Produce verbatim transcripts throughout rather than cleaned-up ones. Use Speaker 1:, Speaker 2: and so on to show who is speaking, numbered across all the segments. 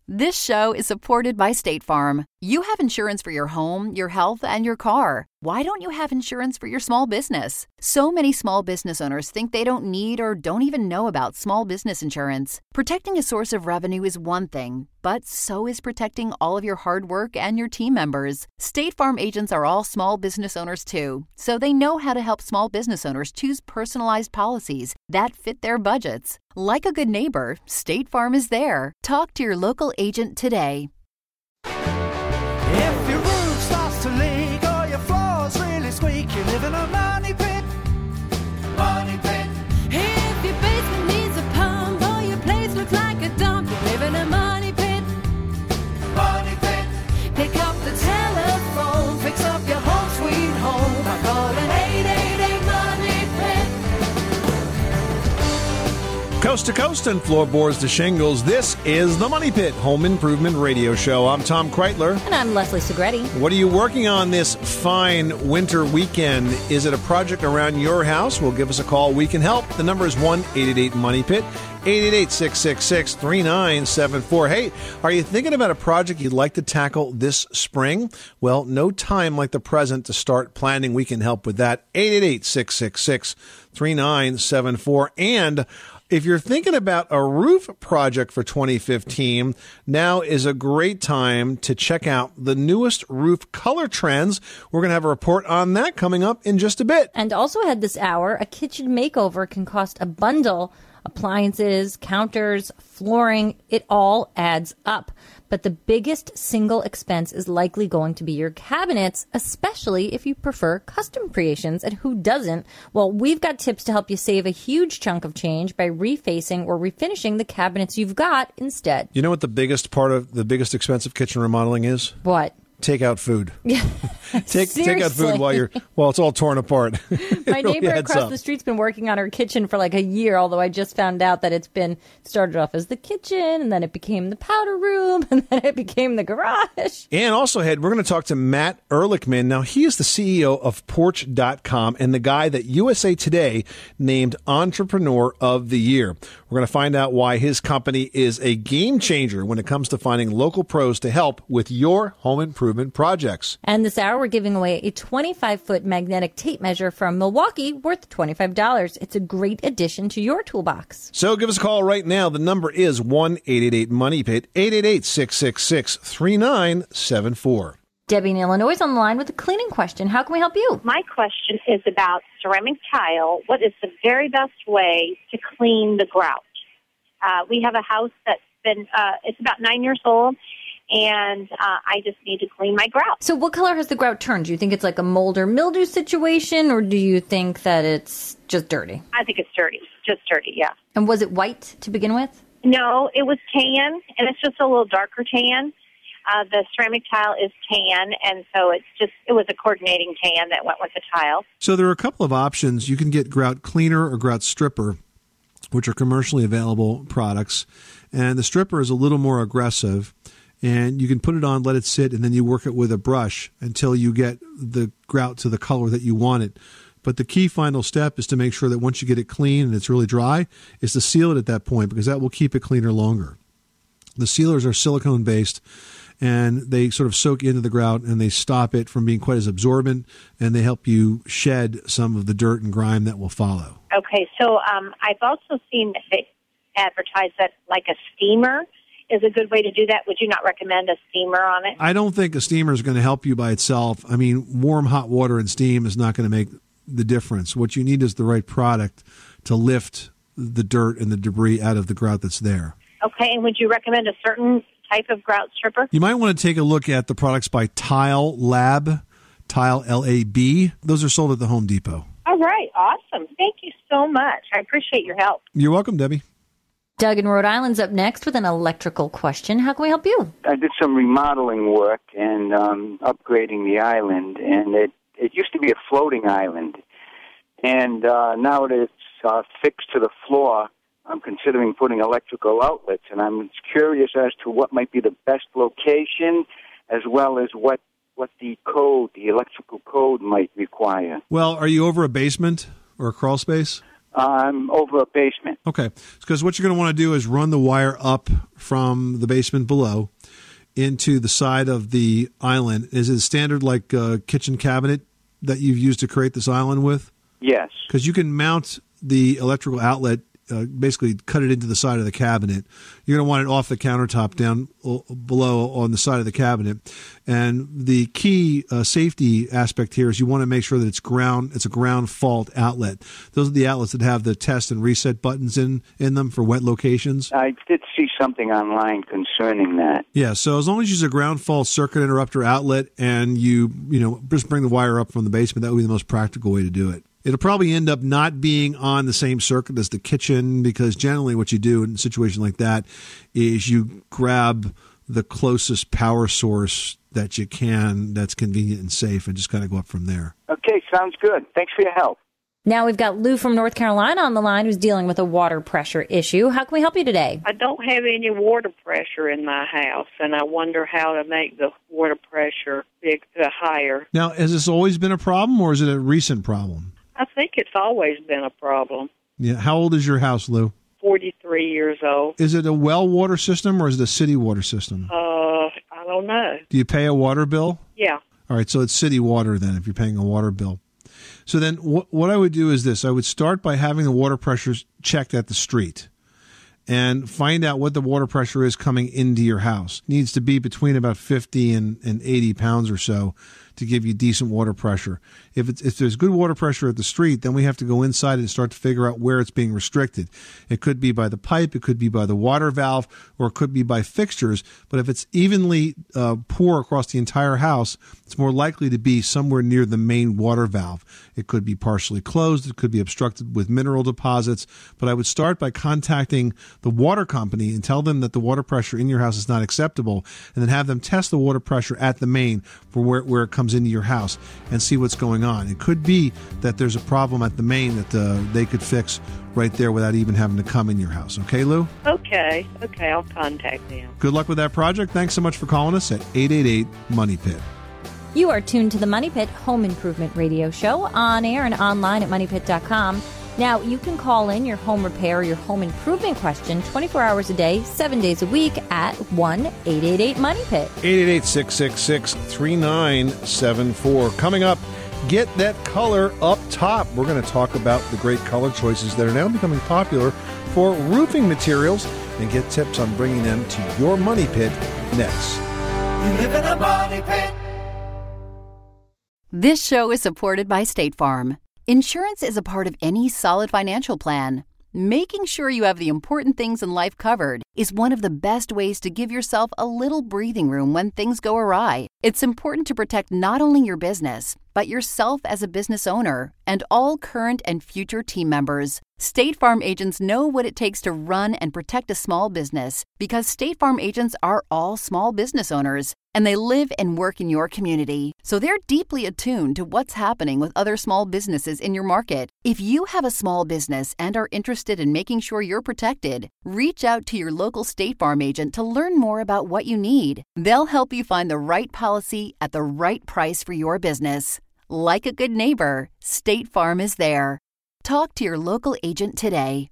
Speaker 1: This show is supported by State Farm. You have insurance for your home, your health, and your car. Why don't you have insurance for your small business? So many small business owners think they don't need or don't even know about small business insurance. Protecting a source of revenue is one thing, but so is protecting all of your hard work and your team members. State Farm agents are all small business owners too, so they know how to help small business owners choose personalized policies that fit their budgets. Like a good neighbor, State Farm is there. Talk to your local agent today.
Speaker 2: If your roof starts to leak or your floor's really squeak, you live in a money pit. Money pit.
Speaker 3: If your basement needs a pump or your place looks like a dump, you live in a money pit.
Speaker 2: Money pit.
Speaker 3: Pick up the telephone, fix up your home sweet home by calling eight eight eight money pit.
Speaker 4: Coast to coast and floorboards to shingles, this is the Money Pit Home Improvement Radio Show. I'm Tom Kreitler.
Speaker 5: And I'm Leslie Segretti.
Speaker 4: What are you working on this fine winter weekend? Is it a project around your house? Well, give us a call. We can help. The number is one eight eight eight money pit, eight eight eight, six six six, three nine seven four. Hey, are you thinking about a project you'd like to tackle this spring? Well, no time like the present to start planning. We can help with that. eight eight eight, six six six, three nine seven four. And if you're thinking about a roof project for twenty fifteen, now is a great time to check out the newest roof color trends. We're going to have a report on that coming up in just a bit.
Speaker 5: And also ahead this hour, a kitchen makeover can cost a bundle. Appliances, counters, flooring, it all adds up. But the biggest single expense is likely going to be your cabinets, especially if you prefer custom creations. And who doesn't? Well, we've got tips to help you save a huge chunk of change by refacing or refinishing the cabinets you've got instead.
Speaker 4: You know what the biggest part of the biggest expense of kitchen remodeling is?
Speaker 5: What?
Speaker 4: Take out food.
Speaker 5: Yeah.
Speaker 4: take take out food while you're while it's all torn apart.
Speaker 5: My
Speaker 4: really
Speaker 5: neighbor across
Speaker 4: up.
Speaker 5: the street's been working on her kitchen for like a year, although I just found out that it's been started off as the kitchen, and then it became the powder room, and then it became the garage.
Speaker 4: And also, Head, we're going to talk to Matt Ehrlichman. Now, he is the C E O of Porch dot com and the guy that U S A Today named Entrepreneur of the Year. We're going to find out why his company is a game changer when it comes to finding local pros to help with your home improvement projects.
Speaker 5: And this hour, we're giving away a twenty-five foot magnetic tape measure from Milwaukee worth twenty-five dollars. It's a great addition to your toolbox.
Speaker 4: So give us a call right now. The number is one eight eight eight money pit, eight eight eight, six six six, three nine seven four.
Speaker 5: Debbie in Illinois is on the line with a cleaning question. How can we help you?
Speaker 6: My question is about ceramic tile. What is the very best way to clean the grout? Uh, we have a house that's been, uh, it's about nine years old, and uh, I just need to clean my grout.
Speaker 5: So what color has the grout turned? Do you think it's like a mold or mildew situation, or do you think that it's just dirty?
Speaker 6: I think it's dirty, just dirty, yeah.
Speaker 5: And was it white to begin with?
Speaker 6: No, it was tan, and it's just a little darker tan. Uh, the ceramic tile is tan, and so it's just, it was a coordinating tan that went with the tile.
Speaker 4: So there are a couple of options. You can get grout cleaner or grout stripper, which are commercially available products. And the stripper is a little more aggressive. And you can put it on, let it sit, and then you work it with a brush until you get the grout to the color that you want it. But the key final step is to make sure that once you get it clean and it's really dry, is to seal it at that point, because that will keep it cleaner longer. The sealers are silicone-based, and they sort of soak into the grout, and they stop it from being quite as absorbent, and they help you shed some of the dirt and grime that will follow.
Speaker 6: Okay, so um, I've also seen that they advertise that like a steamer is a good way to do that. Would you not recommend a steamer on it?
Speaker 4: I don't think a steamer is going to help you by itself. I mean, warm hot water and steam is not going to make the difference. What you need is the right product to lift the dirt and the debris out of the grout that's there.
Speaker 6: Okay, and would you recommend a certain type of grout stripper?
Speaker 4: You might want to take a look at the products by Tile Lab, Tile L A B. Those are sold at the Home Depot.
Speaker 6: All right, awesome. Thank you so much. I appreciate your help.
Speaker 4: You're welcome, Debbie.
Speaker 5: Doug in Rhode Island's up next with an electrical question. How can we help you?
Speaker 7: I did some remodeling work and um, upgrading the island, and it, it used to be a floating island. And uh, now that it's uh, fixed to the floor, I'm considering putting electrical outlets, and I'm curious as to what might be the best location, as well as what, what the code, the electrical code might require.
Speaker 4: Well, are you over a basement or a crawl space?
Speaker 7: Um, over a basement.
Speaker 4: Okay. Because what you're going to want to do is run the wire up from the basement below into the side of the island. Is it a standard like uh, kitchen cabinet that you've used to create this island with?
Speaker 7: Yes.
Speaker 4: Because you can mount the electrical outlet, uh, basically cut it into the side of the cabinet. You're going to want it off the countertop down below on the side of the cabinet. And the key uh, safety aspect here is you want to make sure that it's ground, it's a ground fault outlet. Those are the outlets that have the test and reset buttons in, in them for wet locations.
Speaker 7: I did see something online concerning that.
Speaker 4: Yeah, so as long as you use a ground fault circuit interrupter outlet and you, you know, just bring the wire up from the basement, that would be the most practical way to do it. It'll probably end up not being on the same circuit as the kitchen, because generally what you do in a situation like that is you grab the closest power source that you can that's convenient and safe and just kind of go up from there.
Speaker 7: Okay, sounds good. Thanks for your help.
Speaker 5: Now we've got Lou from North Carolina on the line who's dealing with a water pressure issue. How can we help you today?
Speaker 8: I don't have any water pressure in my house, and I wonder how to make the water pressure big, uh, higher.
Speaker 4: Now, has this always been a problem, or is it a recent problem?
Speaker 8: I think it's always been a problem.
Speaker 4: Yeah. How old is your house, Lou?
Speaker 8: forty-three years old.
Speaker 4: Is it a well water system, or is it a city water system?
Speaker 8: Uh, I don't know.
Speaker 4: Do you pay a water bill?
Speaker 8: Yeah.
Speaker 4: All right, so it's city water then, if you're paying a water bill. So then what what I would do is this. I would start by having the water pressures checked at the street and find out what the water pressure is coming into your house. It needs to be between about fifty and, and eighty pounds or so to give you decent water pressure. If it's, if there's good water pressure at the street, then we have to go inside and start to figure out where it's being restricted. It could be by the pipe, it could be by the water valve, or it could be by fixtures. But if it's evenly uh, poor across the entire house, it's more likely to be somewhere near the main water valve. It could be partially closed, it could be obstructed with mineral deposits. But I would start by contacting the water company and tell them that the water pressure in your house is not acceptable, and then have them test the water pressure at the main for where, where it comes into your house and see what's going on. It could be that there's a problem at the main that uh, they could fix right there without even having to come in your house. Okay, Lou?
Speaker 8: Okay. Okay, I'll contact them.
Speaker 4: Good luck with that project. Thanks so much for calling us at eight eight eight, MONEY PIT.
Speaker 5: You are tuned to the Money Pit Home Improvement Radio Show on air and online at money pit dot com. Now, you can call in your home repair or your home improvement question twenty-four hours a day, seven days a week at one eight eight eight money pit.
Speaker 4: eight eight eight, six six six, three nine seven four. Coming up, get that color up top. We're going to talk about the great color choices that are now becoming popular for roofing materials and get tips on bringing them to your money pit next.
Speaker 2: You live in a money pit.
Speaker 1: This show is supported by State Farm. Insurance is a part of any solid financial plan. Making sure you have the important things in life covered is one of the best ways to give yourself a little breathing room when things go awry. It's important to protect not only your business, but yourself as a business owner and all current and future team members. State Farm agents know what it takes to run and protect a small business because State Farm agents are all small business owners and they live and work in your community. So they're deeply attuned to what's happening with other small businesses in your market. If you have a small business and are interested in making sure you're protected, reach out to your local State Farm agent to learn more about what you need. They'll help you find the right policy at the right price for your business. Like a good neighbor, State Farm is there. Talk to your local agent today.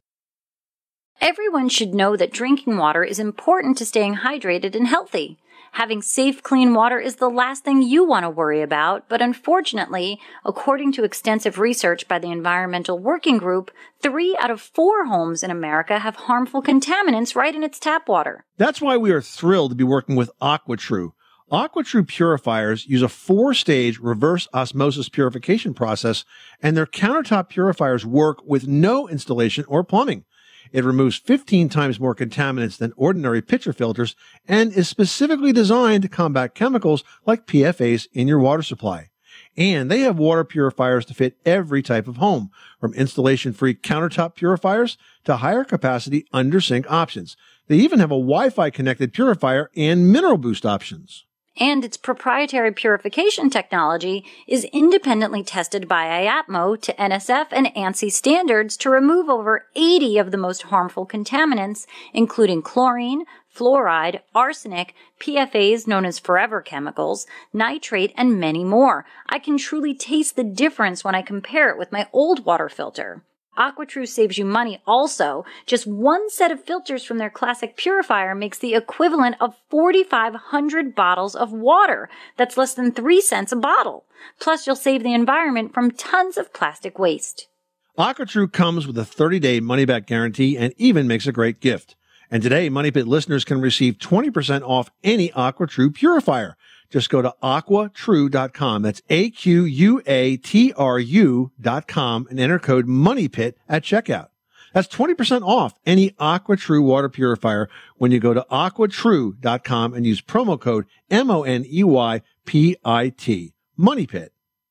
Speaker 5: Everyone should know that drinking water is important to staying hydrated and healthy. Having safe, clean water is the last thing you want to worry about, but unfortunately, according to extensive research by the Environmental Working Group, three out of four homes in America have harmful contaminants right in its tap water.
Speaker 4: That's why we are thrilled to be working with AquaTrue. AquaTrue purifiers use a four-stage reverse osmosis purification process, and their countertop purifiers work with no installation or plumbing. It removes fifteen times more contaminants than ordinary pitcher filters and is specifically designed to combat chemicals like P F As in your water supply. And they have water purifiers to fit every type of home, from installation-free countertop purifiers to higher capacity under-sink options. They even have a Wi-Fi connected purifier and mineral boost options.
Speaker 5: And its proprietary purification technology is independently tested by I A P M O to N S F and ANSI standards to remove over eighty of the most harmful contaminants, including chlorine, fluoride, arsenic, P F As known as forever chemicals, nitrate, and many more. I can truly taste the difference when I compare it with my old water filter.
Speaker 9: AquaTrue saves you money also. Just one set of filters from their classic purifier makes the equivalent of forty-five hundred bottles of water. That's less than three cents a bottle. Plus, you'll save the environment from tons of plastic waste.
Speaker 4: AquaTrue comes with a thirty-day money-back guarantee and even makes a great gift. And today, Money Pit listeners can receive twenty percent off any AquaTrue purifier. Just go to aqua true dot com. That's A Q U A T R U dot com and enter code MONEYPIT at checkout. That's twenty percent off any AquaTrue water purifier when you go to aqua true dot com and use promo code M O N E Y P I T. Money Pit.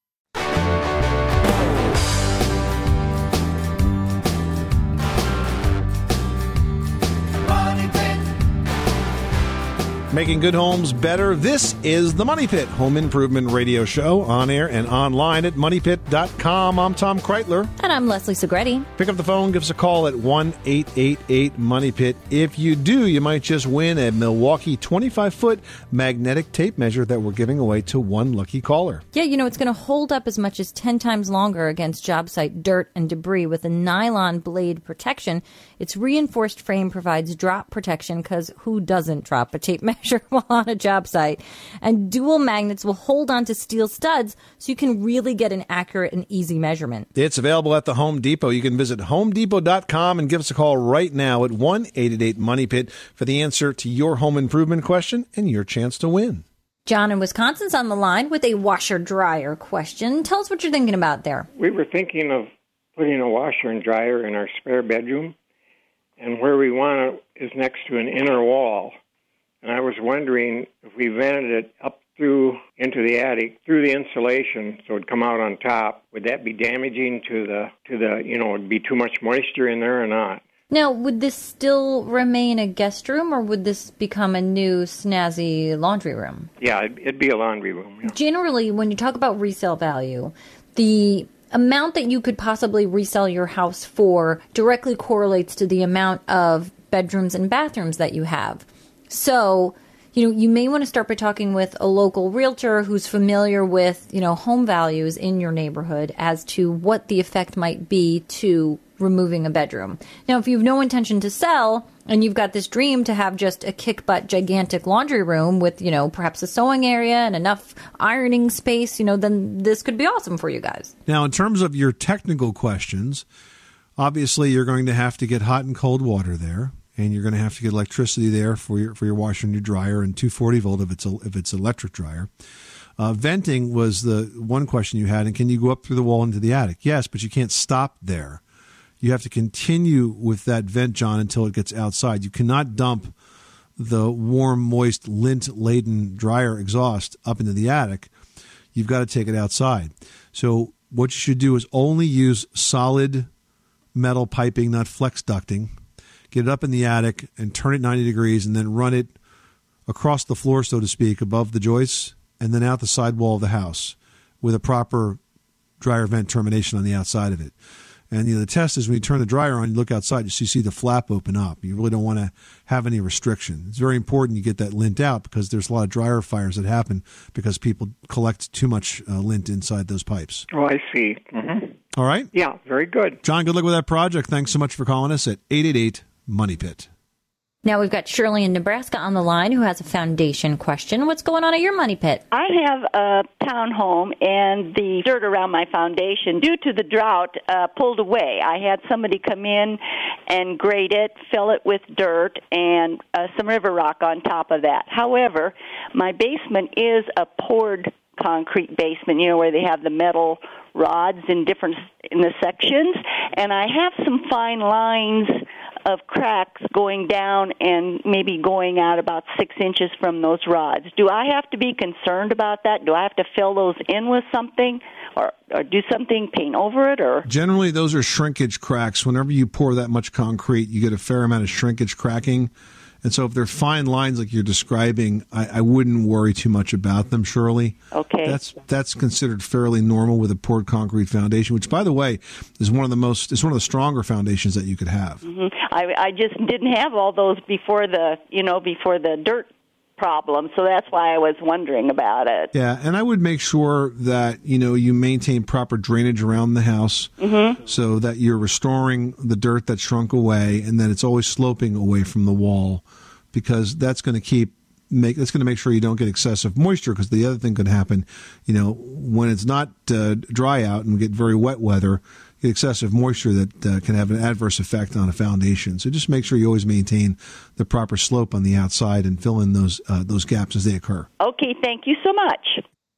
Speaker 4: Making good homes better. This is the Money Pit Home Improvement Radio Show, on air and online at money pit dot com. I'm Tom Kreitler.
Speaker 5: And I'm Leslie Segretti.
Speaker 4: Pick up the phone, give us a call at one eight eight eight money pit. If you do, you might just win a Milwaukee twenty-five foot magnetic tape measure that we're giving away to one lucky caller.
Speaker 5: Yeah, you know, it's going to hold up as much as ten times longer against job site dirt and debris with a nylon blade protection. Its reinforced frame provides drop protection because who doesn't drop a tape measure while on a job site? And dual magnets will hold on to steel studs so you can really get an accurate and easy measurement.
Speaker 4: It's available at the Home Depot. You can visit home depot dot com and give us a call right now at one eight eight eight money pit for the answer to your home improvement question and your chance to win.
Speaker 5: John in Wisconsin's on the line with a washer-dryer question. Tell us what you're thinking about there.
Speaker 10: We were thinking of putting a washer and dryer in our spare bedroom, and where we want it is next to an inner wall. And I was wondering if we vented it up through into the attic through the insulation so it'd come out on top, would that be damaging to the to the you know, would be too much moisture in there or not?
Speaker 5: Now, would this still remain a guest room, or would this become a new snazzy laundry room?
Speaker 10: Yeah, it'd, it'd be a laundry room. Yeah.
Speaker 5: Generally, when you talk about resale value, the amount that you could possibly resell your house for directly correlates to the amount of bedrooms and bathrooms that you have. So, you know, you may want to start by talking with a local realtor who's familiar with, you know, home values in your neighborhood as to what the effect might be to removing a bedroom. Now, if you have no intention to sell and you've got this dream to have just a kick-butt gigantic laundry room with, you know, perhaps a sewing area and enough ironing space, you know, then this could be awesome for you guys.
Speaker 4: Now, in terms of your technical questions, obviously you're going to have to get hot and cold water there, and you're going to have to get electricity there for your for your washer and your dryer, and two forty volt if it's a, if it's electric dryer. Uh, venting was the one question you had, and can you go up through the wall into the attic? Yes, but you can't stop there. You have to continue with that vent, John, until it gets outside. You cannot dump the warm, moist, lint-laden dryer exhaust up into the attic. You've got to take it outside. So what you should do is only use solid metal piping, not flex ducting. Get it up in the attic and turn it ninety degrees and then run it across the floor, so to speak, above the joists and then out the side wall of the house with a proper dryer vent termination on the outside of it. And you know, the test is when you turn the dryer on, you look outside, you see the flap open up. You really don't want to have any restriction. It's very important you get that lint out because there's a lot of dryer fires that happen because people collect too much uh, lint inside those pipes.
Speaker 10: Oh, I see. Mm-hmm.
Speaker 4: All right?
Speaker 10: Yeah, very good.
Speaker 4: John, good luck with that project. Thanks so much for calling us at eight eight eight money pit.
Speaker 5: Now we've got Shirley in Nebraska on the line who has a foundation question. What's going on at your money pit?
Speaker 11: I have a townhome, and the dirt around my foundation, due to the drought, uh, pulled away. I had somebody come in and grade it, fill it with dirt, and uh, some river rock on top of that. However, my basement is a poured concrete basement, you know, where they have the metal rods in different in the sections, and I have some fine lines of cracks going down and maybe going out about six inches from those rods. Do I have to be concerned about that? Do I have to fill those in with something or, or do something, paint over it? Or
Speaker 4: generally, those are shrinkage cracks. Whenever you pour that much concrete, you get a fair amount of shrinkage cracking. And so if they're fine lines like you're describing, I, I wouldn't worry too much about them, Shirley.
Speaker 11: Okay.
Speaker 4: That's that's considered fairly normal with a poured concrete foundation, which, by the way, is one of the most is one of the stronger foundations that you could have.
Speaker 11: Mm-hmm. I, I just didn't have all those before the, you know, before the dirt problem, so that's why I was wondering about it.
Speaker 4: Yeah, and I would make sure that, you know, you maintain proper drainage around the house
Speaker 11: Mm-hmm.
Speaker 4: so that you're restoring the dirt that shrunk away and that it's always sloping away from the wall, because that's going to keep make that's going to make sure you don't get excessive moisture, because the other thing could happen, you know, when it's not uh, dry out and we get very wet weather, get excessive moisture that uh, can have an adverse effect on a foundation. So just make sure you always maintain the proper slope on the outside and fill in those uh, those gaps as they occur.
Speaker 11: Okay, thank you so much.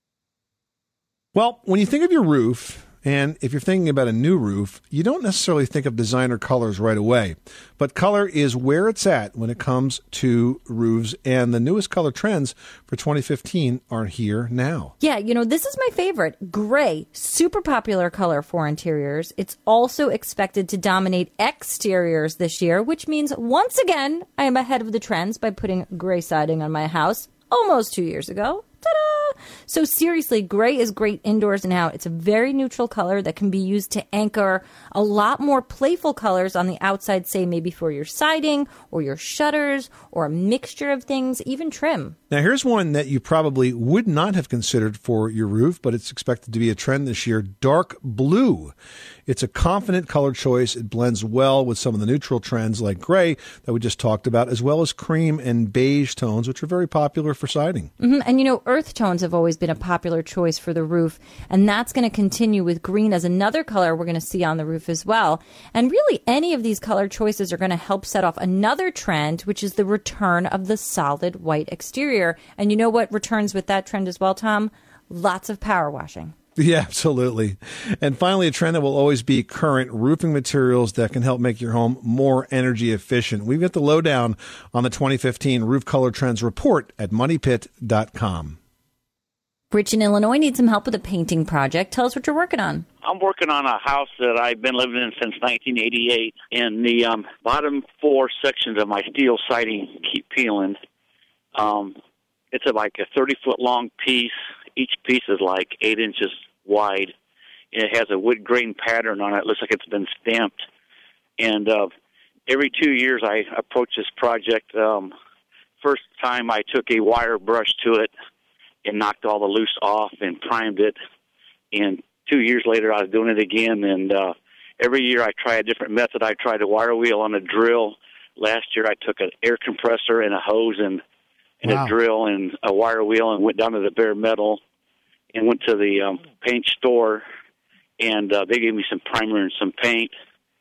Speaker 4: Well, when you think of your roof, and if you're thinking about a new roof, you don't necessarily think of designer colors right away. But color is where it's at when it comes to roofs, and the newest color trends for twenty fifteen are here now.
Speaker 5: Yeah, you know, this is my favorite. Gray, super popular color for interiors. It's also expected to dominate exteriors this year, which means once again, I am ahead of the trends by putting gray siding on my house almost two years ago. Ta-da! So seriously, gray is great indoors and out. It's a very neutral color that can be used to anchor a lot more playful colors on the outside, say maybe for your siding or your shutters or a mixture of things, even trim.
Speaker 4: Now, here's one that you probably would not have considered for your roof, but it's expected to be a trend this year, dark blue. It's a confident color choice. It blends well with some of the neutral trends like gray that we just talked about, as well as cream and beige tones, which are very popular for siding.
Speaker 5: Mm-hmm. And, you know, earth tones have always been a popular choice for the roof, and that's going to continue with green as another color we're going to see on the roof as well. And really, any of these color choices are going to help set off another trend, which is the return of the solid white exterior. And you know what returns with that trend as well, Tom? Lots of power washing.
Speaker 4: Yeah, absolutely. And finally, a trend that will always be current, roofing materials that can help make your home more energy efficient. We've got the lowdown on the twenty fifteen Roof Color Trends Report at money pit dot com.
Speaker 5: Rich in Illinois needs some help with a painting project. Tell us what you're working on.
Speaker 12: I'm working on a house that I've been living in since nineteen eighty-eight, and the um, bottom four sections of my steel siding keep peeling. Um, it's a, like a thirty-foot long piece. Each piece is like eight inches wide. And it has a wood grain pattern on it. It looks like it's been stamped. And uh, every two years I approach this project. Um, first time I took a wire brush to it and knocked all the loose off and primed it. And two years later I was doing it again. And uh, every year I try a different method. I tried a wire wheel on a drill. Last year I took an air compressor and a hose and, and wow. a drill and a wire wheel and went down to the bare metal and went to the um, paint store, and uh, they gave me some primer and some paint.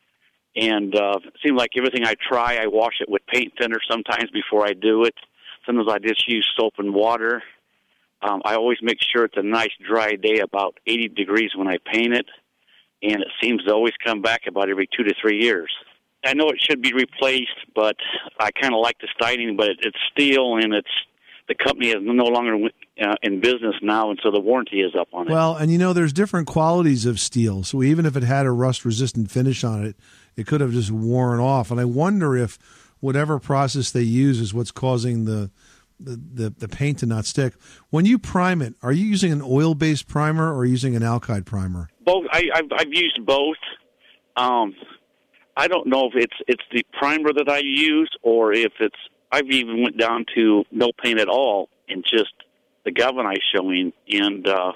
Speaker 12: And uh, it seemed like everything I try, I wash it with paint thinner sometimes before I do it. Sometimes I just use soap and water. Um, I always make sure it's a nice dry day, about eighty degrees when I paint it, and it seems to always come back about every two to three years. I know it should be replaced, but I kind of like the siding, but it, it's steel, and it's the company is no longer uh, in business now, and so the warranty is up on it.
Speaker 4: Well, and you know, there's different qualities of steel. So even if it had a rust-resistant finish on it, it could have just worn off. And I wonder if whatever process they use is what's causing the the, the, the paint to not stick. When you prime it, are you using an oil-based primer or using an alkyd primer?
Speaker 12: Both. I, I've, I've used both. Um, I don't know if it's it's the primer that I use or if it's. I've even went down to no paint at all and just the galvanized showing, and uh,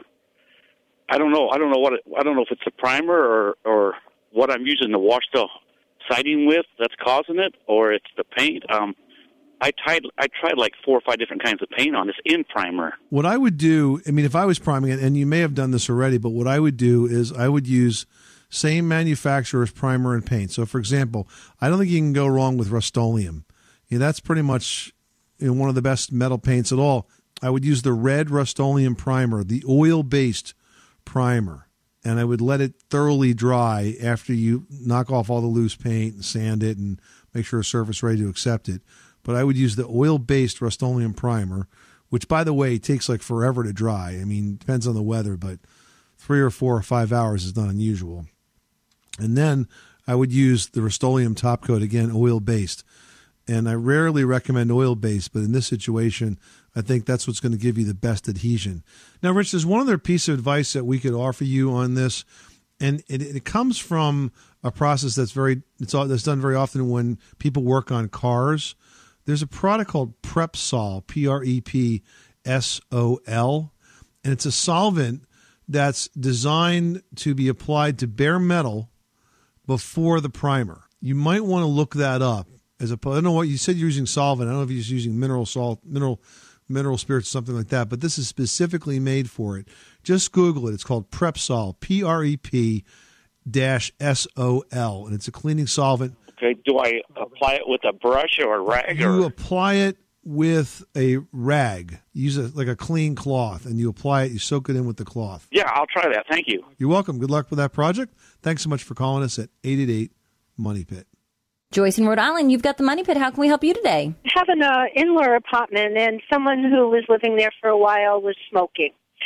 Speaker 12: I don't know. I don't know what it, I don't know if it's the primer or or what I'm using to wash the siding with that's causing it, or it's the paint. Um, I tried I tried like four or five different kinds of paint on this in primer.
Speaker 4: What I would do, I mean, if I was priming it, and you may have done this already, but what I would do is I would use same manufacturer's primer and paint. So, for example, I don't think you can go wrong with Rust-Oleum. Yeah, that's pretty much, you know, one of the best metal paints at all. I would use the red Rust-Oleum primer, the oil-based primer, and I would let it thoroughly dry after you knock off all the loose paint and sand it and make sure a surface ready to accept it. But I would use the oil-based Rust-Oleum primer, which, by the way, takes like forever to dry. I mean, depends on the weather, but three or four or five hours is not unusual. And then I would use the Rust-Oleum top coat, again, oil-based. And I rarely recommend oil-based, but in this situation, I think that's what's going to give you the best adhesion. Now, Rich, there's one other piece of advice that we could offer you on this, and it, it comes from a process that's very it's all, that's done very often when people work on cars. there's a product called Prepsol, P R E P S O L, and it's a solvent that's designed to be applied to bare metal before the primer. You might want to look that up. As a, I don't know what you said you're using solvent. I don't know if you're just using mineral salt, mineral mineral spirits, something like that, but this is specifically made for it. Just Google it. It's called Prepsol, P R E P S O L, and it's a cleaning solvent.
Speaker 12: Okay, do I apply it with a brush or a rag?
Speaker 4: You
Speaker 12: or?
Speaker 4: apply it with a rag. Use a, like a clean cloth, and you apply it. You soak it in with the cloth.
Speaker 12: Yeah, I'll try that. Thank you.
Speaker 4: You're welcome. Good luck with that project. Thanks so much for calling us at eight eight eight, MONEY PIT.
Speaker 5: Joyce in Rhode Island, you've got the Money Pit. How can we help you today?
Speaker 13: I have an uh, in-law apartment, and someone who was living there for a while was smoking.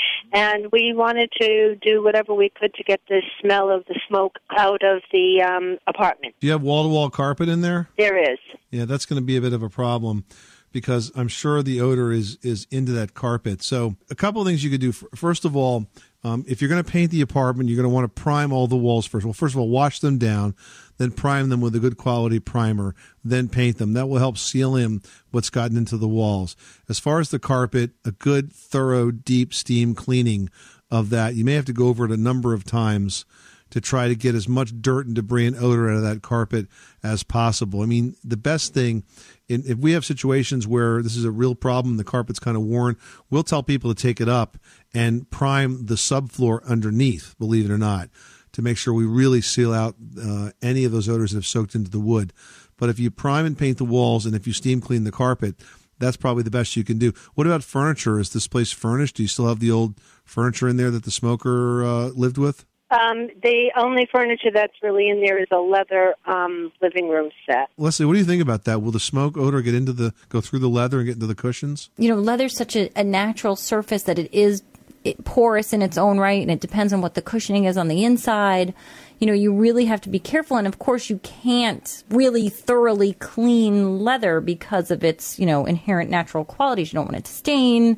Speaker 13: And we wanted to do whatever we could to get the smell of the smoke out of the um, apartment.
Speaker 4: Do you have wall-to-wall carpet in there?
Speaker 13: There is.
Speaker 4: Yeah, that's going to be a bit of a problem because I'm sure the odor is, is into that carpet. So a couple of things you could do. First of all, um, if you're going to paint the apartment, you're going to want to prime all the walls first. Well, first of all, wash them down, then prime them with a good quality primer, then paint them. That will help seal in what's gotten into the walls. As far as the carpet, a good, thorough, deep steam cleaning of that. You may have to go over it a number of times to try to get as much dirt and debris and odor out of that carpet as possible. I mean, the best thing, in, if we have situations where this is a real problem, the carpet's kind of worn, we'll tell people to take it up and prime the subfloor underneath, believe it or not, to make sure we really seal out uh, any of those odors that have soaked into the wood. But if you prime and paint the walls and if you steam clean the carpet, that's probably the best you can do. What about furniture? Is this place furnished? Do you still have the old furniture in there that the smoker uh, lived with?
Speaker 13: Um, the only furniture that's really in there is a leather um, living room set.
Speaker 4: Leslie, what do you think about that? Will the smoke odor get into the go through the leather and get into the cushions?
Speaker 5: You know, leather's such a, a natural surface that it is it, porous in its own right, and it depends on what the cushioning is on the inside. You know, you really have to be careful, and of course you can't really thoroughly clean leather because of its, you know, inherent natural qualities. You don't want it to stain.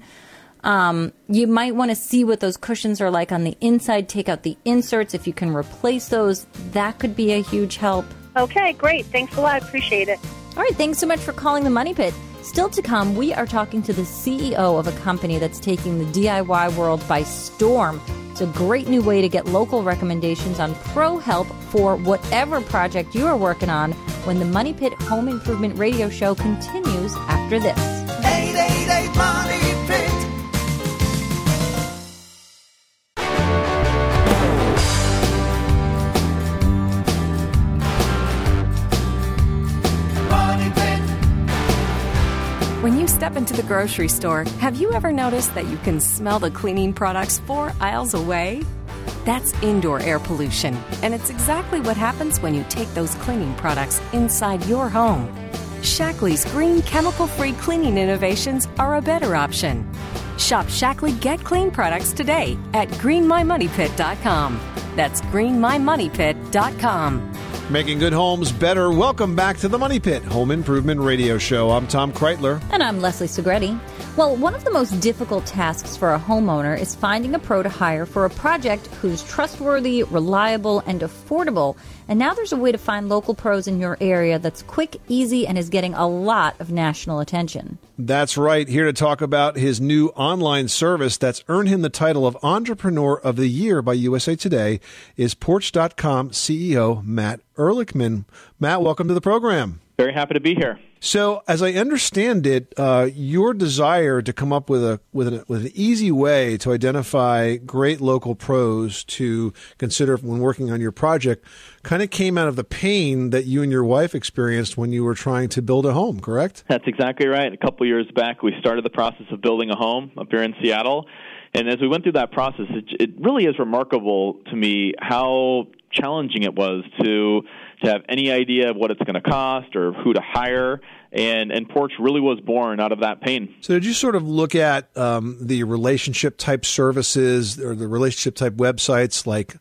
Speaker 5: Um, you might want to see what those cushions are like on the inside. Take out the inserts. If you can replace those, that could be a huge help.
Speaker 13: Okay, great. Thanks a lot. Appreciate it.
Speaker 5: All right. Thanks so much for calling the Money Pit. Still to come, we are talking to the C E O of a company that's taking the D I Y world by storm. It's a great new way to get local recommendations on pro help for whatever project you are working on when the Money Pit Home Improvement Radio Show continues after this.
Speaker 2: eight eight eight, MONEY PIT.
Speaker 14: When you step into the grocery store, have you ever noticed that you can smell the cleaning products four aisles away? That's indoor air pollution, and it's exactly what happens when you take those cleaning products inside your home. Shaklee's green chemical-free cleaning innovations are a better option. Shop Shaklee Get Clean products today at green my money pit dot com. That's green my money pit dot com.
Speaker 4: Making good homes better. Welcome back to the Money Pit Home Improvement Radio Show. I'm Tom Kreitler.
Speaker 5: And I'm Leslie Segretti. Well, one of the most difficult tasks for a homeowner is finding a pro to hire for a project who's trustworthy, reliable, and affordable. And now there's a way to find local pros in your area that's quick, easy, and is getting a lot of national attention.
Speaker 4: That's right. Here to talk about his new online service that's earned him the title of Entrepreneur of the Year by U S A Today is Porch dot com C E O Matt Ehrlichman. Matt, welcome to the program.
Speaker 15: Very happy to be here.
Speaker 4: So, as I understand it, uh, your desire to come up with a with an, with an easy way to identify great local pros to consider when working on your project kind of came out of the pain that you and your wife experienced when you were trying to build a home, correct?
Speaker 15: That's exactly right. A couple years back, we started the process of building a home up here in Seattle. And as we went through that process, it, it really is remarkable to me how challenging it was to to have any idea of what it's going to cost or who to hire. And, and Porch really was born out of that pain.
Speaker 4: So did you sort of look at um, the relationship type services or the relationship type websites like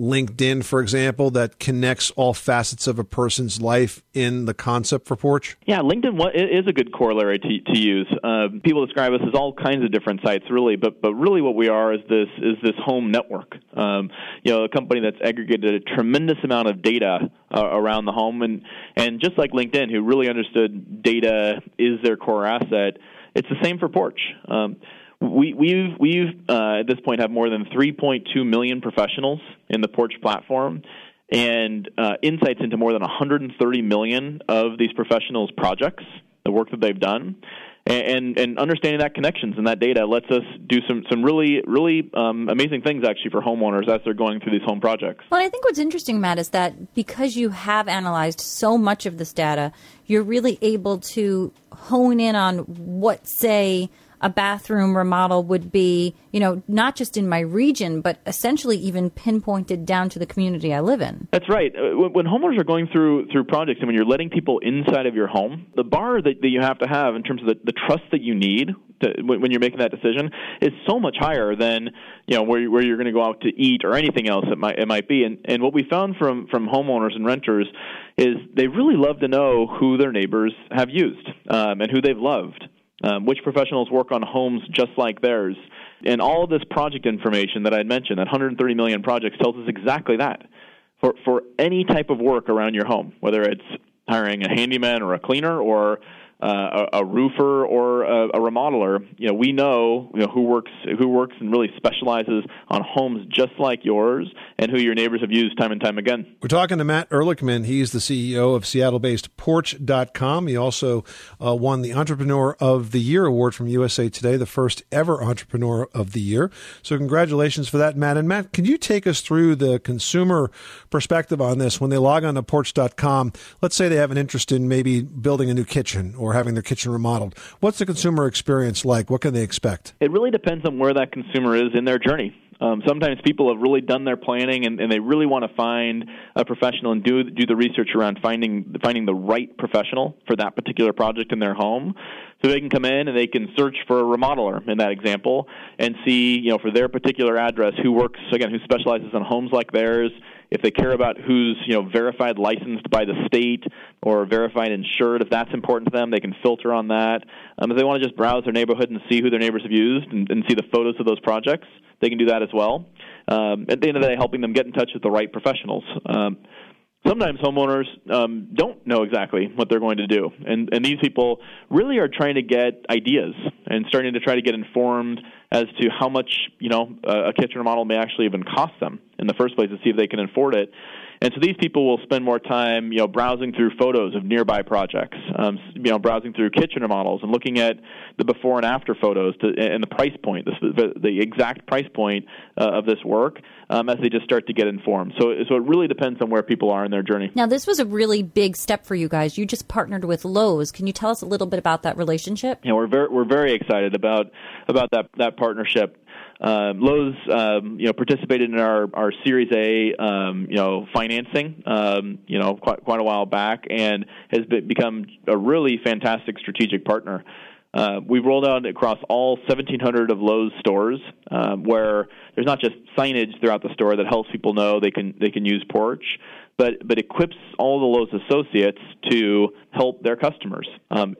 Speaker 4: LinkedIn, for example, that connects all facets of a person's life in the concept for Porch?
Speaker 15: Yeah, LinkedIn is a good corollary to, to use. Uh, people describe us as all kinds of different sites, really, but but really what we are is this is this home network. Um, you know, a company that's aggregated a tremendous amount of data uh, around the home, and and just like LinkedIn, who really understood data is their core asset. It's the same for Porch. Um, We, we've, we've uh, at this point have more than three point two million professionals in the Porch platform, and uh, insights into more than one hundred thirty million of these professionals' projects, the work that they've done, and, and, and understanding that connections and that data lets us do some, some really, really um, amazing things actually for homeowners as they're going through these home projects.
Speaker 5: Well, I think what's interesting, Matt, is that because you have analyzed so much of this data, you're really able to hone in on what, say, a bathroom remodel would be, you know, not just in my region, but essentially even pinpointed down to the community I live in.
Speaker 15: That's right. When homeowners are going through through projects and when you're letting people inside of your home, the bar that, that you have to have in terms of the, the trust that you need to, when you're making that decision is so much higher than, you know, where, where you're going to go out to eat or anything else it might, it might be. And, and what we found from, from homeowners and renters is they really love to know who their neighbors have used um, and who they've loved. Um, which professionals work on homes just like theirs. And all of this project information that I mentioned, that one hundred thirty million projects, tells us exactly that. For for any type of work around your home, whether it's hiring a handyman or a cleaner or uh, a, a roofer or a, a remodeler, you know, we know, you know who works who works and really specializes on homes just like yours and who your neighbors have used time and time again.
Speaker 4: We're talking to Matt Ehrlichman. He's the C E O of Seattle-based Porch dot com. He also uh, won the Entrepreneur of the Year award from U S A Today, the first ever Entrepreneur of the Year. So congratulations for that, Matt. And Matt, can you take us through the consumer perspective on this? When they log on to Porch dot com, let's say they have an interest in maybe building a new kitchen or having their kitchen remodeled. What's the consumer experience like? What can they expect?
Speaker 15: It really depends on where that consumer is in their journey. Um, sometimes people have really done their planning and, and they really want to find a professional and do do the research around finding finding the right professional for that particular project in their home. So they can come in and they can search for a remodeler in that example and see, you know, for their particular address who works, again, who specializes on homes like theirs. If they care about who's, you know, verified licensed by the state or verified insured, if that's important to them, they can filter on that. Um, if they want to just browse their neighborhood and see who their neighbors have used and, and see the photos of those projects, they can do that as well. Um, at the end of the day, helping them get in touch with the right professionals. Um, Sometimes homeowners um, don't know exactly what they're going to do, and, and these people really are trying to get ideas and starting to try to get informed as to how much, you know, a, a kitchen remodel may actually even cost them in the first place to see if they can afford it. And so these people will spend more time, you know, browsing through photos of nearby projects, um, you know, browsing through kitchen remodels and looking at the before and after photos to, and the price point, the, the exact price point uh, of this work um, as they just start to get informed. So, so it really depends on where people are in their journey.
Speaker 5: Now, this was a really big step for you guys. You just partnered with Lowe's. Can you tell us a little bit about that relationship?
Speaker 15: Yeah, we're very we're very excited about about that that partnership. Uh, Lowe's, um, you know, participated in our, our Series A, um, you know, financing, um, you know, quite, quite a while back, and has been, become a really fantastic strategic partner. Uh, we've rolled out across all seventeen hundred of Lowe's stores, uh, where there's not just signage throughout the store that helps people know they can they can use Porch, but but equips all the Lowe's associates to help their customers. Um,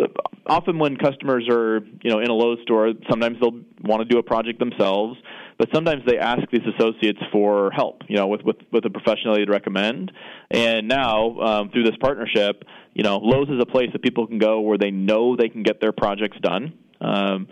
Speaker 15: often when customers are, you know, in a Lowe's store, sometimes they'll want to do a project themselves, but sometimes they ask these associates for help, you know, with, with, with a professional they'd recommend. And now, um, through this partnership, you know, Lowe's is a place that people can go where they know they can get their projects done. Um,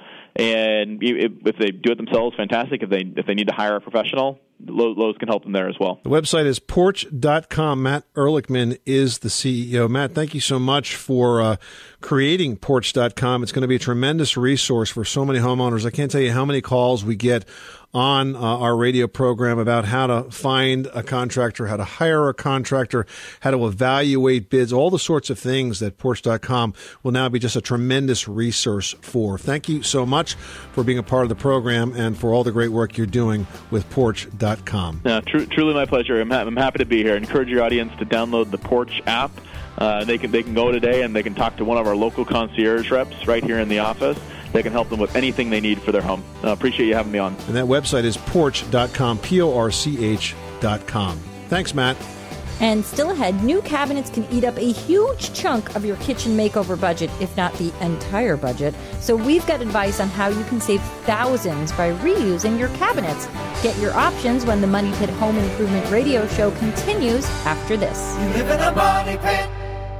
Speaker 15: and if, if they do it themselves, fantastic. If they if they need to hire a professional, Lowe's can help them there as well.
Speaker 4: The website is Porch dot com. Matt Ehrlichman is the C E O. Matt, thank you so much for uh, creating Porch dot com. It's going to be a tremendous resource for so many homeowners. I can't tell you how many calls we get on uh, our radio program about how to find a contractor, how to hire a contractor, how to evaluate bids, all the sorts of things that Porch dot com will now be just a tremendous resource for. Thank you so much for being a part of the program and for all the great work you're doing with Porch dot com.
Speaker 15: Yeah, tr- truly my pleasure. I'm, ha- I'm happy to be here. I encourage your audience to download the Porch app. Uh, they can they can go today and they can talk to one of our local concierge reps right here in the office. They can help them with anything they need for their home. I uh, appreciate you having me on.
Speaker 4: And that website is Porch dot com, P O R C H dot com. Thanks, Matt.
Speaker 5: And still ahead, new cabinets can eat up a huge chunk of your kitchen makeover budget, if not the entire budget. So we've got advice on how you can save thousands by reusing your cabinets. Get your options when the Money Pit Home Improvement Radio Show continues after this.
Speaker 2: You live in a money pit.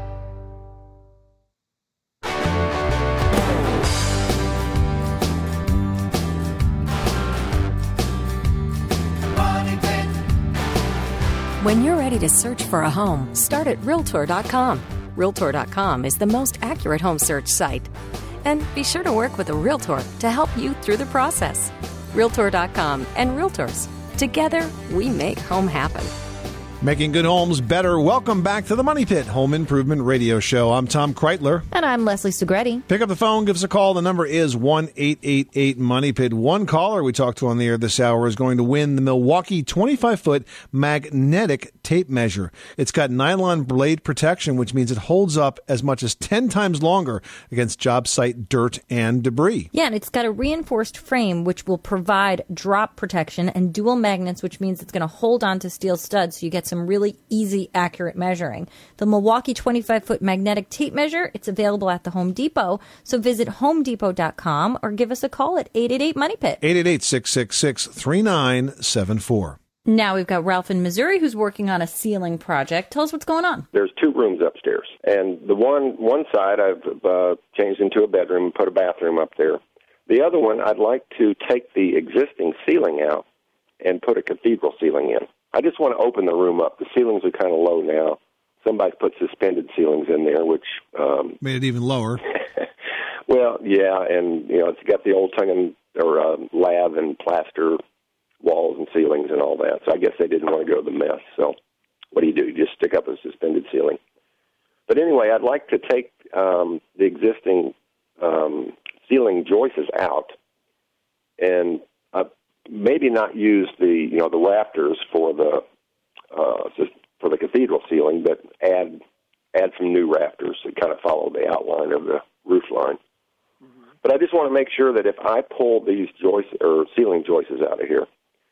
Speaker 14: When you're ready to search for a home, start at Realtor dot com. Realtor dot com is the most accurate home search site. And be sure to work with a Realtor to help you through the process. Realtor dot com and Realtors. Together, we make home happen.
Speaker 4: Making good homes better. Welcome back to the Money Pit Home Improvement Radio Show. I'm Tom Kreitler.
Speaker 5: And I'm Leslie Segretti.
Speaker 4: Pick up the phone, give us a call. The number is one eight eight eight Money Pit. One caller we talked to on the air this hour is going to win the Milwaukee twenty-five foot magnetic tape measure. It's got nylon blade protection, which means it holds up as much as ten times longer against job site dirt and debris.
Speaker 5: Yeah, and it's got a reinforced frame, which will provide drop protection, and dual magnets, which means it's going to hold on to steel studs so you get some really easy, accurate measuring. The Milwaukee twenty-five foot magnetic tape measure, it's available at the Home Depot. So visit home depot dot com or give us a call at eight eight eight Money Pit.
Speaker 4: eight eight eight, six six six, three nine seven four.
Speaker 5: Now we've got Ralph in Missouri who's working on a ceiling project. Tell us what's going on.
Speaker 16: There's two rooms upstairs, and the one one side I've uh, changed into a bedroom and put a bathroom up there. The other one, I'd like to take the existing ceiling out and put a cathedral ceiling in. I just want to open the room up. The ceilings are kind of low now. Somebody's put suspended ceilings in there, which um,
Speaker 4: made it even lower.
Speaker 16: Well, yeah, and you know it's got the old tongue and or uh, lath and plaster walls and ceilings and all that. So I guess they didn't want to go to the mess. So what do you do? You just stick up a suspended ceiling. But anyway, I'd like to take um, the existing um, ceiling joists out and uh, maybe not use the you know the rafters for the uh, for the cathedral ceiling, but add add some new rafters to kind of follow the outline of the roof line. Mm-hmm. But I just want to make sure that if I pull these joists or ceiling joists out of here,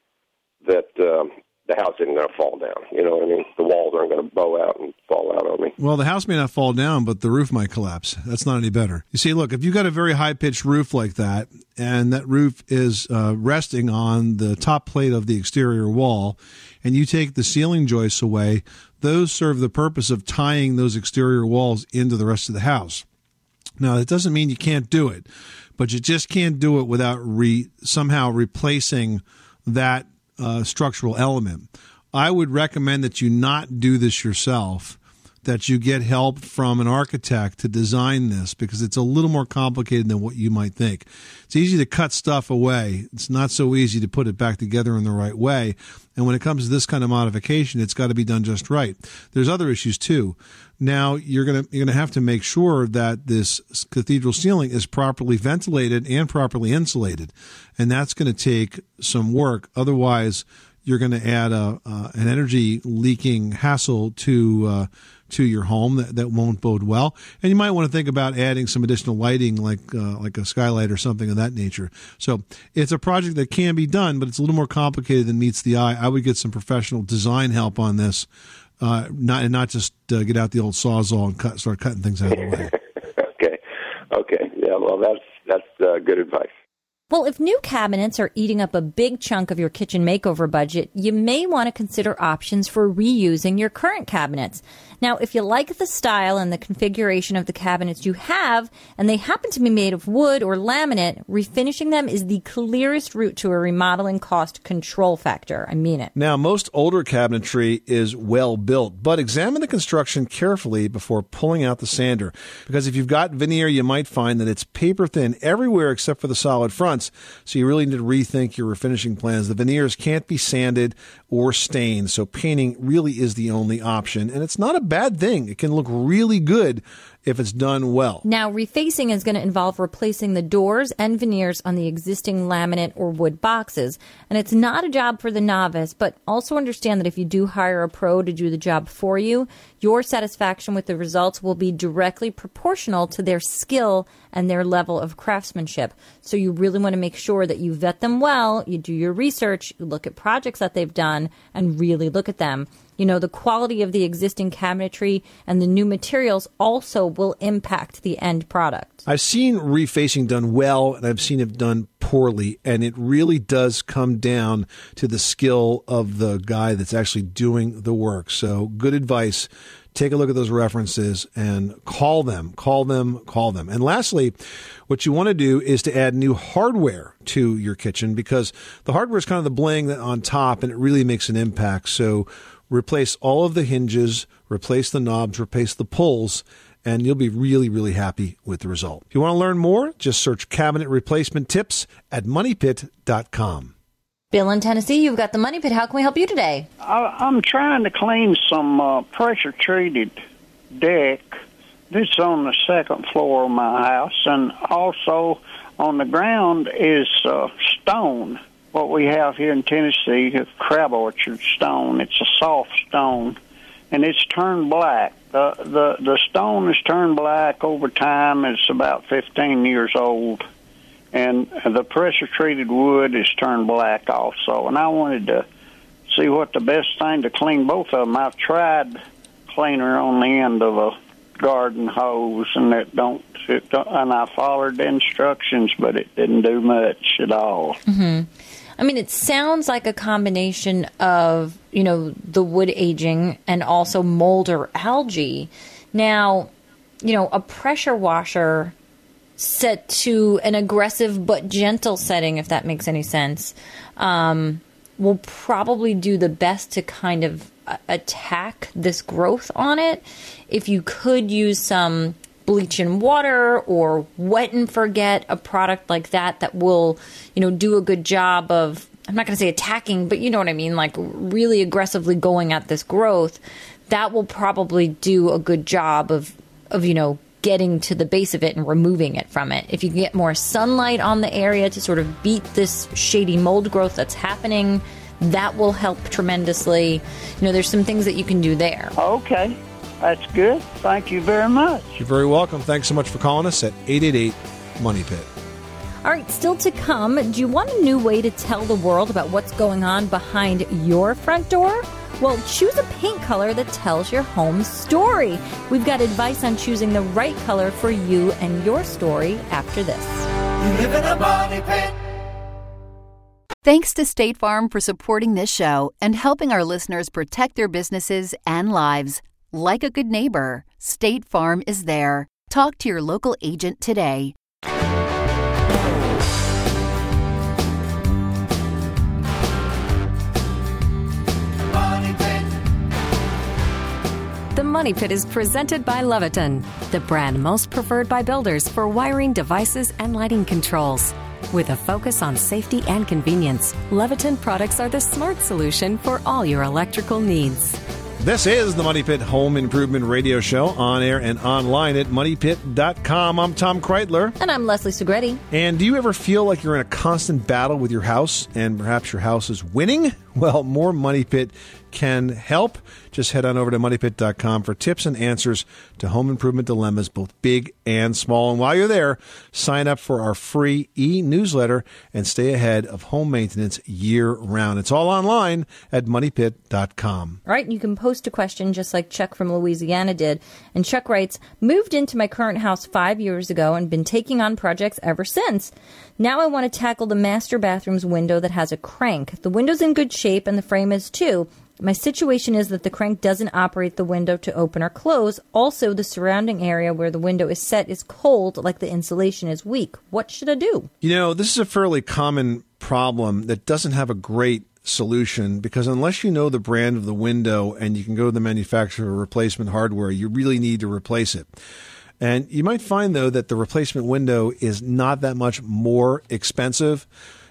Speaker 16: that um, the house isn't going to fall down. You know what I mean? The walls aren't going to bow out and fall out on me.
Speaker 4: Well, the house may not fall down, but the roof might collapse. That's not any better. You see, look, if you've got a very high-pitched roof like that, and that roof is uh, resting on the top plate of the exterior wall, and you take the ceiling joists away, those serve the purpose of tying those exterior walls into the rest of the house. Now, that doesn't mean you can't do it, but you just can't do it without re- somehow replacing that Uh, structural element. I would recommend that you not do this yourself, that you get help from an architect to design this, because it's a little more complicated than what you might think. It's easy to cut stuff away. It's not so easy to put it back together in the right way. And when it comes to this kind of modification, it's got to be done just right. There's other issues too. Now, you're going to you're going to have to make sure that this cathedral ceiling is properly ventilated and properly insulated, and that's going to take some work. Otherwise, you're going to add a uh, an energy leaking hassle to uh, to your home that, that won't bode well. And you might want to think about adding some additional lighting, like uh, like a skylight or something of that nature. So it's a project that can be done, but it's a little more complicated than meets the eye. I would get some professional design help on this. Uh, not and not just uh, get out the old Sawzall and cut, start cutting things out of the way.
Speaker 16: okay, okay, yeah. Well, that's that's uh, good advice.
Speaker 5: Well, if new cabinets are eating up a big chunk of your kitchen makeover budget, you may want to consider options for reusing your current cabinets. Now, if you like the style and the configuration of the cabinets you have, and they happen to be made of wood or laminate, refinishing them is the clearest route to a remodeling cost control factor. I mean it.
Speaker 4: Now, most older cabinetry is well built, but examine the construction carefully before pulling out the sander. Because if you've got veneer, you might find that it's paper thin everywhere except for the solid fronts. So you really need to rethink your refinishing plans. The veneers can't be sanded or stained, so painting really is the only option. And it's not a bad thing. It can look really good if it's done well.
Speaker 5: Now, refacing is going to involve replacing the doors and veneers on the existing laminate or wood boxes. And it's not a job for the novice, but also understand that if you do hire a pro to do the job for you, Your satisfaction with the results will be directly proportional to their skill and their level of craftsmanship. So you really want to make sure that you vet them well, you do your research, you look at projects that they've done, and really look at them. You know, the quality of the existing cabinetry and the new materials also will impact the end product.
Speaker 4: I've seen refacing done well, and I've seen it done poorly, and it really does come down to the skill of the guy that's actually doing the work. So good advice. Take a look at those references and call them, call them, call them. And lastly, what you want to do is to add new hardware to your kitchen, because the hardware is kind of the bling on top, and it really makes an impact. So replace all of the hinges, replace the knobs, replace the pulls, and you'll be really, really happy with the result. If you want to learn more, just search cabinet replacement tips at money pit dot com.
Speaker 5: Bill in Tennessee, you've got the Money Pit. How can we help you today?
Speaker 17: I, I'm trying to clean some uh, pressure-treated deck. This is on the second floor of my house, and also on the ground is uh, stone. What we have here in Tennessee is crab orchard stone. It's a soft stone, and it's turned black. The the the stone has turned black over time. It's about fifteen years old, and the pressure-treated wood is turned black also. And I wanted to see what the best thing to clean both of them. I've tried cleaner on the end of a garden hose, and it don't. It don't and I followed the instructions, but it didn't do much at all.
Speaker 5: Mm-hmm. I mean, it sounds like a combination of, you know, the wood aging and also mold or algae. Now, you know, a pressure washer set to an aggressive but gentle setting, if that makes any sense, um, will probably do the best to kind of uh, attack this growth on it. If you could use some bleach and water or wet and forget, a product like that that will, you know, do a good job of, I'm not going to say attacking, but you know what I mean, like really aggressively going at this growth, that will probably do a good job of, of, you know, getting to the base of it and removing it from it. If you can get more sunlight on the area to sort of beat this shady mold growth that's happening, that will help tremendously. You know, there's some things that you can do there.
Speaker 17: Okay. That's good. Thank you very much.
Speaker 4: You're very welcome. Thanks so much for calling us at eight eight eight, money pit.
Speaker 5: All right, still to come, do you want a new way to tell the world about what's going on behind your front door? Well, choose a paint color that tells your home's story. We've got advice on choosing the right color for you and your story after this.
Speaker 2: You live in a money pit.
Speaker 1: Thanks to State Farm for supporting this show and helping our listeners protect their businesses and lives. Like a good neighbor, State Farm is there. Talk to your local agent today.
Speaker 14: The Money Pit is presented by Leviton, the brand most preferred by builders for wiring devices and lighting controls. With a focus on safety and convenience, Leviton products are the smart solution for all your electrical needs.
Speaker 4: This is the Money Pit Home Improvement Radio Show, on air and online at money pit dot com. I'm Tom Kreitler.
Speaker 5: And I'm Leslie Segretti.
Speaker 4: And do you ever feel like you're in a constant battle with your house and perhaps your house is winning? Well, more Money Pit can help. Just head on over to money pit dot com for tips and answers to home improvement dilemmas, both big and small. And while you're there, sign up for our free e-newsletter and stay ahead of home maintenance year-round. It's all online at money pit dot com.
Speaker 5: All right, you can post a question just like Chuck from Louisiana did. And Chuck writes, moved into my current house five years ago and been taking on projects ever since. Now I want to tackle the master bathroom's window that has a crank. The window's in good shape and the frame is too. My situation is that the crank doesn't operate the window to open or close. Also, the surrounding area where the window is set is cold, like the insulation is weak. What should I do?
Speaker 4: You know, this is a fairly common problem that doesn't have a great solution, because unless you know the brand of the window and you can go to the manufacturer of replacement hardware, you really need to replace it. And you might find, though, that the replacement window is not that much more expensive.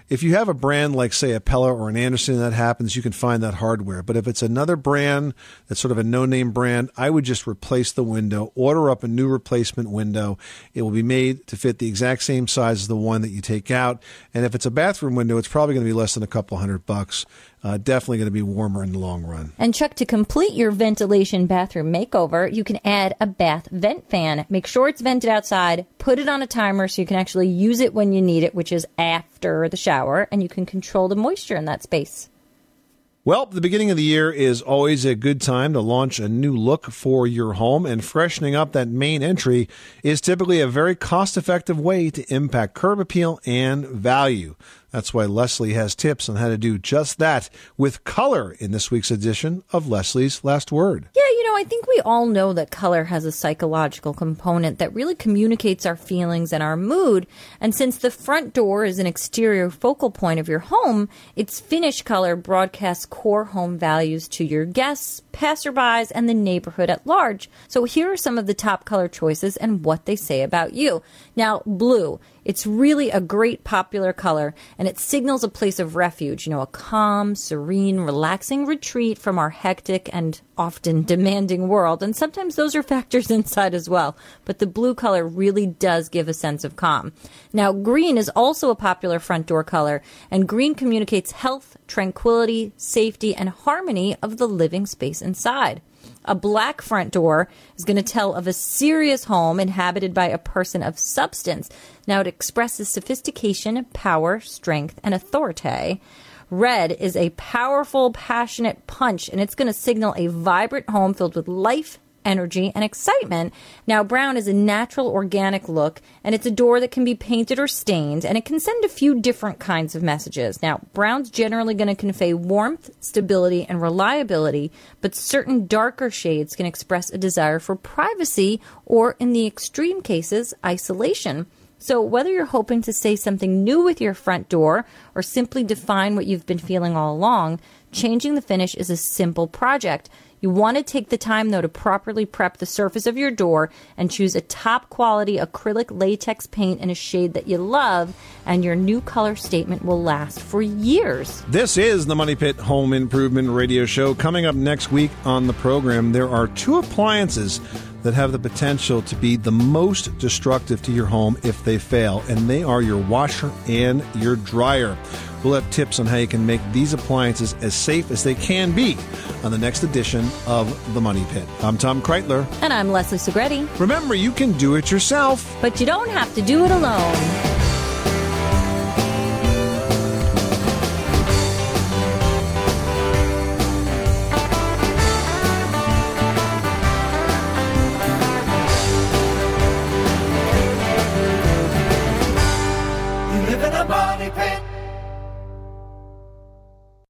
Speaker 4: if you have a brand like, say, a Pella or an Anderson, that happens, you can find that hardware. But if it's another brand that's sort of a no-name brand, I would just replace the window, order up a new replacement window. It will be made to fit the exact same size as the one that you take out. And if it's a bathroom window, it's probably going to be less than a couple hundred bucks. Uh, definitely going to be warmer in the long run.
Speaker 5: And Chuck, to complete your ventilation bathroom makeover, you can add a bath vent fan. Make sure it's vented outside. Put it on a timer so you can actually use it when you need it, which is after the shower, and you can control the moisture in that space.
Speaker 4: Well, the beginning of the year is always a good time to launch a new look for your home, and freshening up that main entry is typically a very cost-effective way to impact curb appeal and value. That's why Leslie has tips on how to do just that with color in this week's edition of Leslie's Last Word.
Speaker 5: Yeah, you know, I think we all know that color has a psychological component that really communicates our feelings and our mood. And since the front door is an exterior focal point of your home, its finish color broadcasts core home values to your guests, passerbys, and the neighborhood at large. So here are some of the top color choices and what they say about you. Now, blue. It's really a great popular color, and it signals a place of refuge, you know, a calm, serene, relaxing retreat from our hectic and often demanding world. And sometimes those are factors inside as well. But the blue color really does give a sense of calm. Now, green is also a popular front door color, and green communicates health, tranquility, safety, and harmony of the living space inside. A black front door is going to tell of a serious home inhabited by a person of substance. Now, it expresses sophistication, power, strength, and authority. Red is a powerful, passionate punch, and it's going to signal a vibrant home filled with life, energy, and excitement. Now, brown is a natural, organic look, and it's a door that can be painted or stained, and it can send a few different kinds of messages. Now, brown's generally going to convey warmth, stability, and reliability, but certain darker shades can express a desire for privacy or, in the extreme cases, isolation. So whether you're hoping to say something new with your front door or simply define what you've been feeling all along, changing the finish is a simple project. You want to take the time, though, to properly prep the surface of your door and choose a top-quality acrylic latex paint in a shade that you love, and your new color statement will last for years.
Speaker 4: This is the Money Pit Home Improvement Radio Show. Coming up next week on the program, there are two appliances that have the potential to be the most destructive to your home if they fail, and they are your washer and your dryer. We'll have tips on how you can make these appliances as safe as they can be on the next edition of The Money Pit. I'm Tom Kreitler.
Speaker 5: And I'm Leslie Segretti.
Speaker 4: Remember, you can do it yourself,
Speaker 5: but you don't have to do it alone.